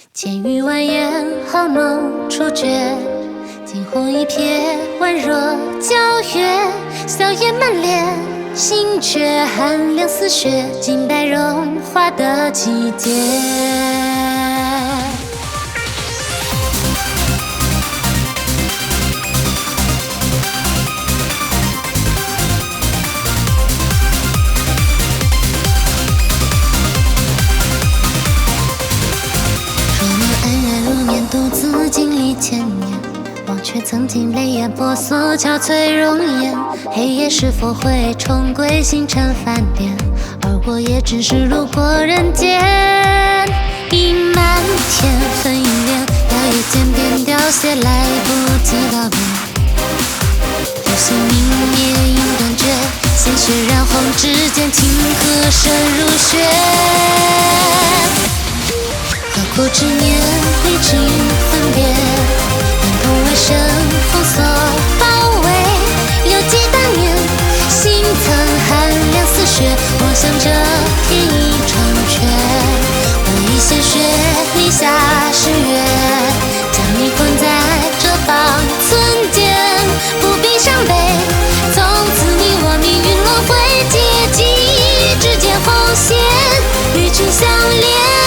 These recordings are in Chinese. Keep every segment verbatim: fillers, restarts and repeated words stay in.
千语万言，好浓触觉，惊鸿一瞥，宛若皎月。笑颜满脸，心却寒凉似雪，静待融化的季节。独自经历千年，忘却曾经泪眼婆娑憔悴容颜。黑夜是否会重归星辰翻点？而我也只是路过人间。已漫天纷纭莲，摇曳渐变凋谢，来不及告别。流星明灭影断绝，鲜血染红指尖，情河深如血。何苦执念，离情分别，眼痛为生，封锁包围。犹记当年，心曾寒凉似雪，妄想着天意成全。我以鲜血立下誓约，将你困在这方寸间，不必伤悲。从此你我命运轮回，结迹指尖红线，与君相连。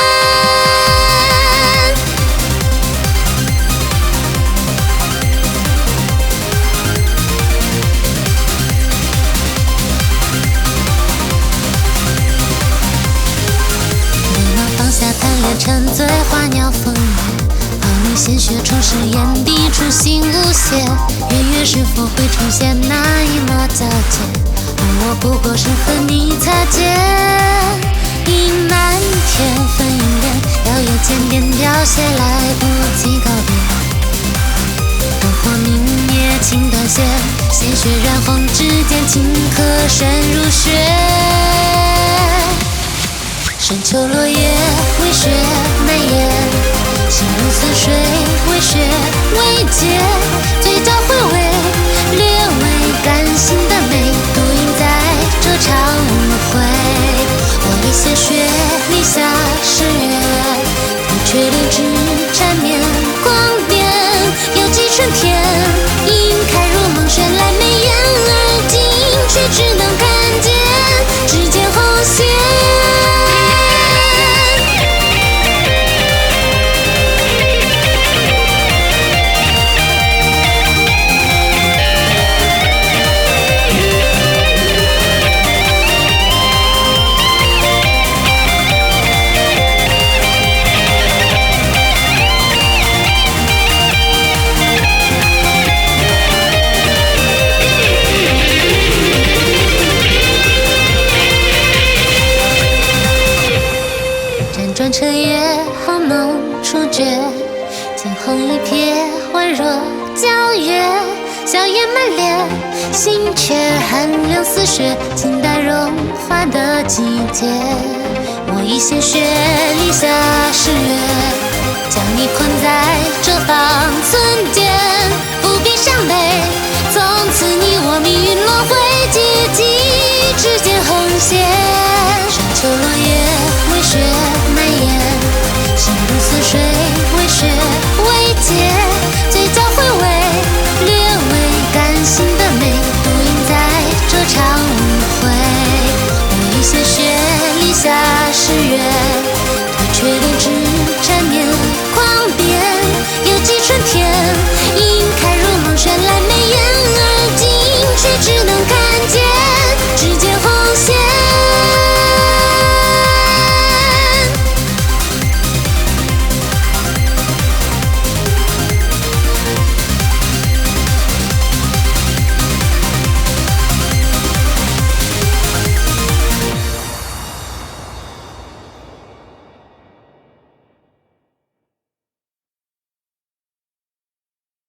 沉醉花鸟风月，泡你鲜血充实眼底，初心无邪。月月是否会重现那一抹皎洁？而我不过是和你擦肩。已漫天纷纭莲，摇曳渐变凋谢，来不及告别。灯火明灭情断线，鲜血染红指尖，情刻深如血。深秋落叶，为雪蔓延，心如似水，为雪为结。嘴角回味，略微甘心的美，独饮在这场误会。我以鲜血立下誓约，你却留枝缠绵光点。犹记春天，晕开如梦绚烂眉眼，而今却只能看见指尖红线。转彻夜，好浓触觉，惊鸿一瞥，宛若皎月。笑颜满脸，心却寒凉似雪，静待融化的季节。我以鲜血立下誓约，将你困在这方寸间，不必伤悲。从此你我命运轮回，结迹指尖红线。